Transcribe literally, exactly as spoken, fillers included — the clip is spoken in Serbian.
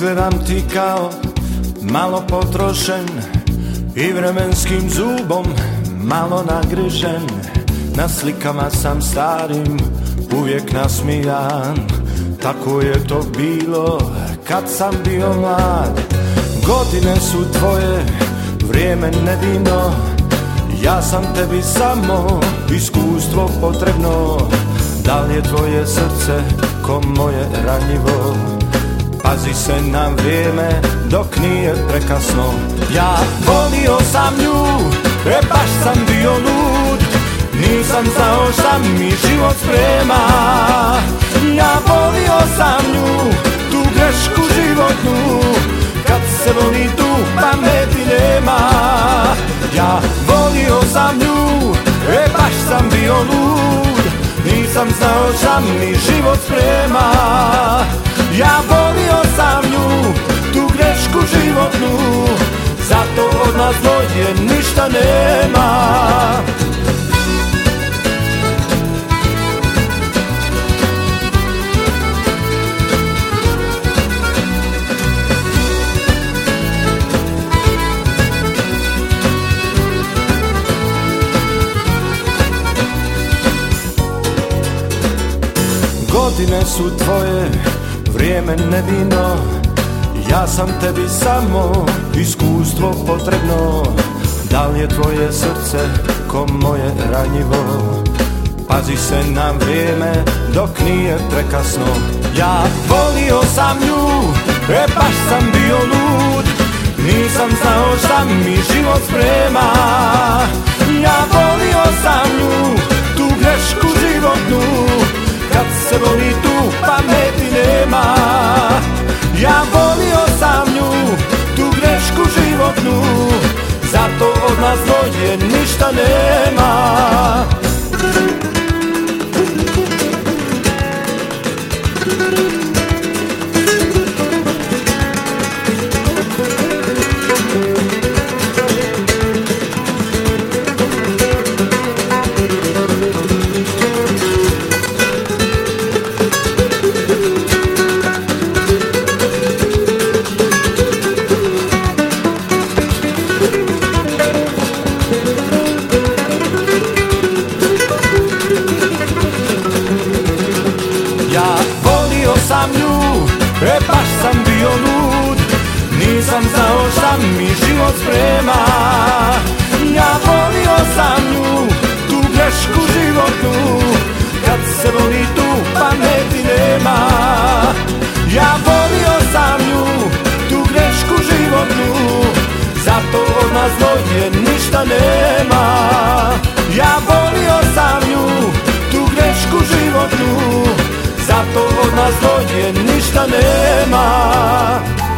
Izgledam ti kao malo potrošen i vremenskim zubom malo nagrižen. Na slikama sam starim uvijek nasmijan. Tako je to bilo kad sam bio mlad. Godine su tvoje, vrijeme nevino. Ja sam tebi samo iskustvo potrebno. Da li je tvoje srce ko moje ranjivo? Pazi se na vrijeme dok nije prekasno. Ja volio sam nju, e baš sam bio lud. Nisam znao šta mi život sprema. Ja volio sam nju, tu grešku životnu. Kad se voli tu pameti nema. Ja volio sam nju, e baš sam bio lud. Nisam znao šta mi život sprema. Ja volio sam nju, tu grešku životnu. Zato od nas dvoje ništa nema. Godine su tvoje, vrijeme nevino. Ja sam tebi samo iskustvo potrebno. Da li je tvoje srce ko moje ranjivo? Pazi se na vrijeme dok nije prekasno. Ja volio sam nju, e baš sam bio lud. Nisam znao šta mi život sprema. Ja volio sam nju, tu grešku životnu. Kad se voli tu pameti nema. Ja volio sam nju, tu grešku životnu. Zato od nas dvoje ništa nema. Ja volio sam nju, e baš sam bio lud. Nisam znao šta mi život sprema. Ja volio sam nju, tu grešku životnu. Kad se voli tu pameti nema. Ja volio sam nju, tu grešku životnu. Zato od nas dvoje ništa nema. Ja volio sam nju, tu grešku životnu. Zato od nas dvoje ništa nema.